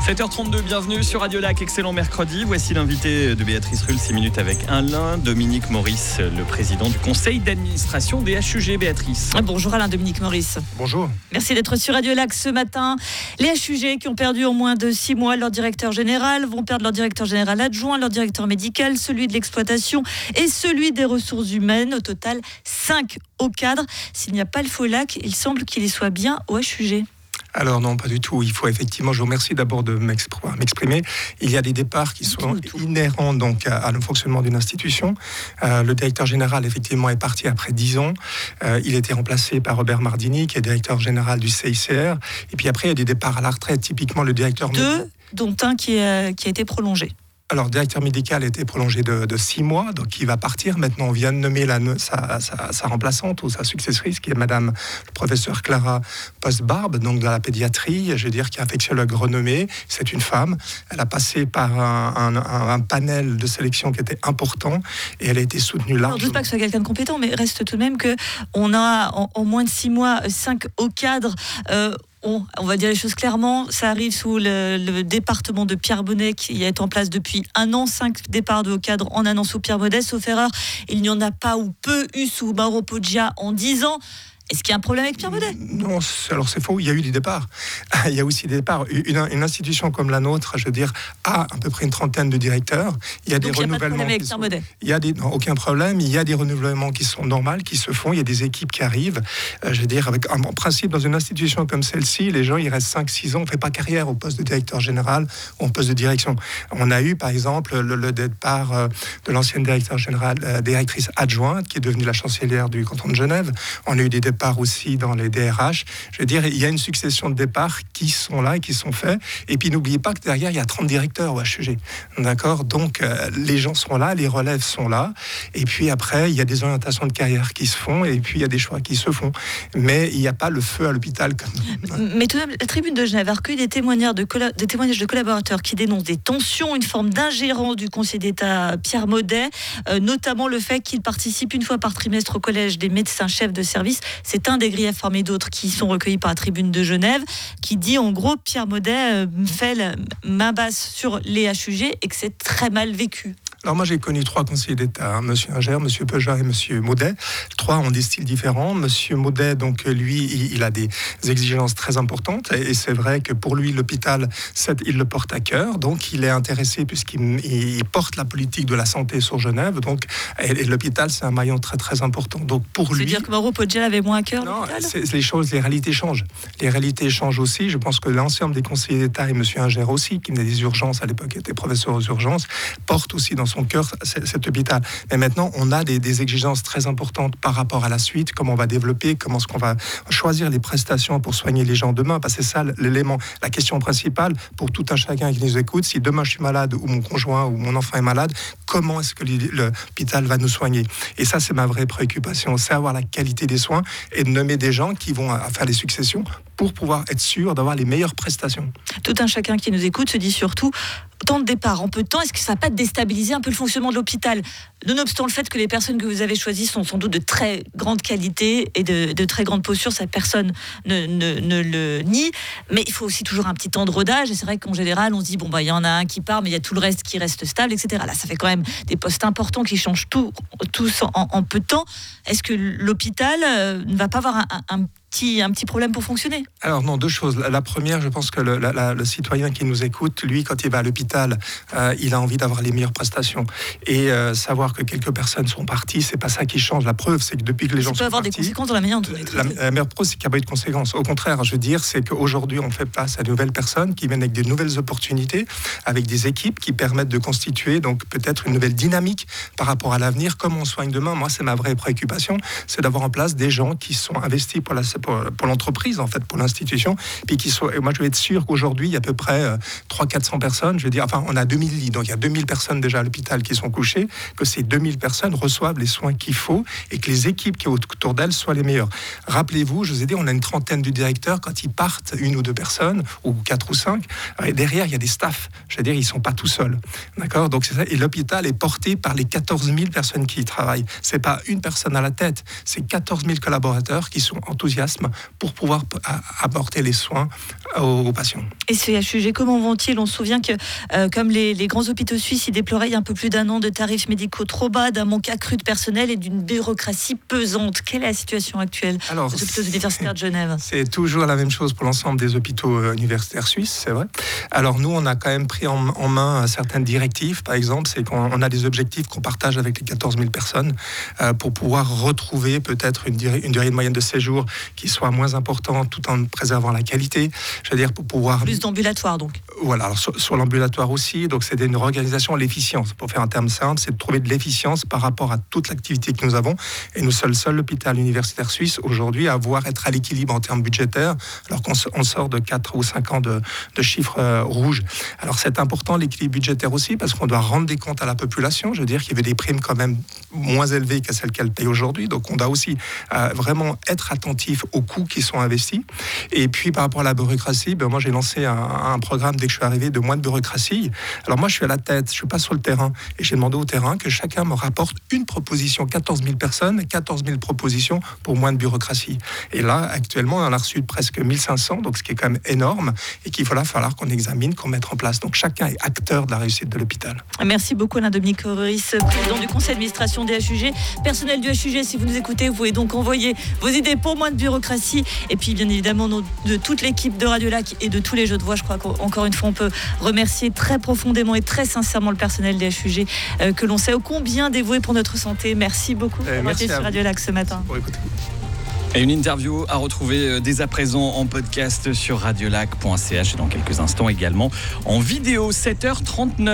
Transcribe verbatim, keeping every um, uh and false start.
sept heures trente-deux, bienvenue sur Radio Lac, excellent mercredi. Voici l'invité de Béatrice Rulle, six minutes avec Alain Dominique Maurice, le président du conseil d'administration des H U G. Béatrice. Bonjour Alain Dominique Maurice. Bonjour. Merci d'être sur Radio Lac ce matin. Les H U G qui ont perdu en moins de six mois leur directeur général vont perdre leur directeur général adjoint, leur directeur médical, celui de l'exploitation et celui des ressources humaines. Au total, cinq hauts cadres. S'il n'y a pas le faux lac, il semble qu'il y soit bien au H U G. Alors non, pas du tout. Il faut effectivement, je vous remercie d'abord de m'exprimer. Il y a des départs qui sont tout, tout. inhérents donc à, à le fonctionnement d'une institution. Euh, le directeur général, effectivement, est parti après dix ans. Euh, il était remplacé par Robert Mardini, qui est directeur général du C I C R. Et puis après, il y a des départs à la retraite. Typiquement, le directeur... Deux, dont un qui, est, qui a été prolongé. Alors, le directeur médical a été prolongé de, de six mois, donc il va partir. Maintenant, on vient de nommer la, sa, sa, sa remplaçante ou sa successrice, qui est madame le professeur Clara Postbarbe, donc dans la pédiatrie, je veux dire, qui est infectiologue renommée. C'est une femme. Elle a passé par un, un, un, un panel de sélection qui était important et elle a été soutenue largement. Je ne doute pas que ce soit quelqu'un de compétent, mais reste tout de même qu'on a en, en moins de six mois cinq hauts cadres. Euh, On, on va dire les choses clairement, ça arrive sous le, le département de Pierre Bonnet qui est en place depuis un an, cinq départs de haut cadre en un an sous Pierre Bonnet, sauf erreur, il n'y en a pas ou peu eu sous Mauro Poggia en dix ans. Est-ce qu'il y a un problème avec Pierre Bonnet ? Non, alors c'est faux, il y a eu des départs. Il y a aussi des départs. Une, une institution comme la nôtre, je veux dire, a à peu près une trentaine de directeurs. Il y a Donc des il n'y a pas de renouvellements. problème avec Pierre Bonnet ? Il y a des, non, aucun problème. Il y a des renouvellements qui sont normaux, qui se font. Il y a des équipes qui arrivent. Euh, je veux dire, avec, en principe, dans une institution comme celle-ci, les gens, ils restent cinq six ans. On ne fait pas carrière au poste de directeur général ou au poste de direction. On a eu, par exemple, le, le départ euh, de l'ancienne directeur générale, euh, directrice adjointe, qui est devenue la chancelière du canton de Genève. On a eu des départs aussi dans les D R H, je veux dire, il y a une succession de départs qui sont là et qui sont faits. Et puis n'oubliez pas que derrière, il y a trente directeurs au H U G. D'accord ? Donc euh, les gens sont là, les relèves sont là. Et puis après, il y a des orientations de carrière qui se font et puis il y a des choix qui se font. Mais il n'y a pas le feu à l'hôpital. Comme... Mais tout de même, la Tribune de Genève a recueilli des témoignages de, colla- des témoignages de collaborateurs qui dénoncent des tensions, une forme d'ingérence du conseiller d'État Pierre Maudet, euh, notamment le fait qu'il participe une fois par trimestre au collège des médecins chefs de service. C'est un des griefs parmi d'autres qui sont recueillis par la Tribune de Genève, qui dit en gros Pierre Maudet euh, fait la main basse sur les H U G et que c'est très mal vécu. Alors moi j'ai connu trois conseillers d'État, hein, Monsieur Inger, Monsieur Peugeot et Monsieur Maudet. Trois ont des styles différents. Monsieur Maudet, donc lui, il, il a des exigences très importantes et, et c'est vrai que pour lui l'hôpital, il le porte à cœur. Donc il est intéressé puisqu'il il porte la politique de la santé sur Genève. Donc et, et l'hôpital c'est un maillon très très important. Donc pour lui. C'est-à-dire que Mauro Poggia avait moins à cœur Non, l'hôpital ? c'est, les choses, les réalités changent. Les réalités changent aussi. Je pense que l'ensemble des conseillers d'État et Monsieur Inger aussi, qui venait des urgences à l'époque, était professeur aux urgences, porte aussi dans son cœur cet hôpital. Mais maintenant, on a des, des exigences très importantes par rapport à la suite, comment on va développer, comment est-ce qu'on va choisir les prestations pour soigner les gens demain, parce que c'est ça l'élément, la question principale pour tout un chacun qui nous écoute. Si demain je suis malade ou mon conjoint ou mon enfant est malade, comment est-ce que l'hôpital va nous soigner ? Et ça, c'est ma vraie préoccupation, c'est avoir la qualité des soins et de nommer des gens qui vont faire les successions pour pouvoir être sûr d'avoir les meilleures prestations. Tout un chacun qui nous écoute se dit surtout, tant de départs en peu de temps, est-ce que ça ne va pas déstabiliser un peu le fonctionnement de l'hôpital ? Nonobstant le fait que les personnes que vous avez choisies sont sans doute de très grande qualité et de, de très grande posture, ça personne ne, ne, ne le nie, mais il faut aussi toujours un petit temps de rodage, et c'est vrai qu'en général on se dit, bon bah il y en a un qui part, mais il y a tout le reste qui reste stable, et cetera. Là ça fait quand même des postes importants qui changent tout, tous en, en peu de temps. Est-ce que l'hôpital euh, ne va pas avoir un, un, un Petit, un petit problème pour fonctionner ? Alors non, deux choses. La première, je pense que le, la, la, le citoyen qui nous écoute, lui, quand il va à l'hôpital, euh, il a envie d'avoir les meilleures prestations. Et euh, savoir que quelques personnes sont parties, c'est pas ça qui change. La preuve, c'est que depuis que les gens ça sont partis... Ça peut avoir des conséquences dans la manière dont on est traité. La, la meilleure preuve, c'est qu'il n'y a pas eu de conséquences. Au contraire, je veux dire, c'est qu'aujourd'hui, on fait face à de nouvelles personnes qui viennent avec des nouvelles opportunités, avec des équipes qui permettent de constituer donc peut-être une nouvelle dynamique par rapport à l'avenir. Comment on soigne demain ? Moi, c'est ma vraie préoccupation, c'est d'avoir en place des gens qui sont investis pour, la, pour, pour l'entreprise, en fait, pour l'institution, puis qui soient... Moi, je vais être sûr qu'aujourd'hui, il y a à peu près euh, trois cents à quatre cents personnes, je veux dire, enfin, on a deux mille lits, donc il y a deux mille personnes déjà à l'hôpital qui sont couchées, que ces deux mille personnes reçoivent les soins qu'il faut et que les équipes qui sont autour d'elles soient les meilleures. Rappelez-vous, je vous ai dit, on a une trentaine de directeurs, quand ils partent, une ou deux personnes, ou quatre ou cinq, et derrière, il y a des staffs, je veux dire, ils ne sont pas tout seuls, d'accord ? Donc, c'est ça, et l'hôpital est porté par les quatorze mille personnes qui y travaillent. C'est pas une personne à la tête, c'est quatorze mille collaborateurs qui sont enthousiastes, professionnalisme pour pouvoir apporter les soins aux, aux patients. Et ce H U G, comment vont-ils? On se souvient que, euh, comme les, les grands hôpitaux suisses, ils déploraient il y a un peu plus d'un an de tarifs médicaux trop bas, d'un manque accru de personnel et d'une bureaucratie pesante. Quelle est la situation actuelle Alors, des hôpitaux universitaires de Genève? C'est toujours la même chose pour l'ensemble des hôpitaux universitaires suisses, c'est vrai. Alors nous, on a quand même pris en, en main certaines directives. Par exemple, c'est qu'on on a des objectifs qu'on partage avec les quatorze mille personnes euh, pour pouvoir retrouver peut-être une durée, une durée de moyenne de séjour qui soit moins importante tout en préservant la qualité. Je veux dire, pour pouvoir... Plus d'ambulatoire, donc. Voilà, alors sur, sur l'ambulatoire aussi, donc c'est une organisation à l'efficience. Pour faire un terme simple, c'est de trouver de l'efficience par rapport à toute l'activité que nous avons. Et nous sommes le seul hôpital universitaire suisse aujourd'hui à avoir être à l'équilibre en termes budgétaires, alors qu'on on sort de quatre ou cinq ans de, de chiffres euh, rouges. Alors c'est important l'équilibre budgétaire aussi parce qu'on doit rendre des comptes à la population. Je veux dire qu'il y avait des primes quand même moins élevées qu'à celles qu'elle paye aujourd'hui. Donc on doit aussi euh, vraiment être attentif aux coûts qui sont investis. Et puis par rapport à la bureaucratie, ben, moi j'ai lancé un, un programme dès que je suis arrivé de moins de bureaucratie. Alors moi je suis à la tête, je suis pas sur le terrain. Et j'ai demandé au terrain que chacun me rapporte une proposition, quatorze mille personnes, quatorze mille propositions pour moins de bureaucratie. Et là actuellement on en a reçu presque mille cinq cents, donc ce qui est quand même énorme et qu'il va falloir qu'on examine, qu'on mette en place. Donc chacun est acteur de la réussite de l'hôpital. Merci beaucoup Alain Dominique Moris, président du conseil d'administration des H U G. Personnel du H U G, si vous nous écoutez, vous pouvez donc envoyer vos idées pour moins de bureaucratie. Et puis bien évidemment de toute l'équipe de Radio Lac et de tous les jeux de voix, je crois qu'encore une fois on peut remercier très profondément et très sincèrement le personnel des H U G euh, que l'on sait ô combien dévoué pour notre santé. Merci beaucoup euh, d'avoir été sur Radio Lac ce matin. Bon, écoutez. Et une interview à retrouver dès à présent en podcast sur radiolac point c h et dans quelques instants également en vidéo, sept heures trente-neuf.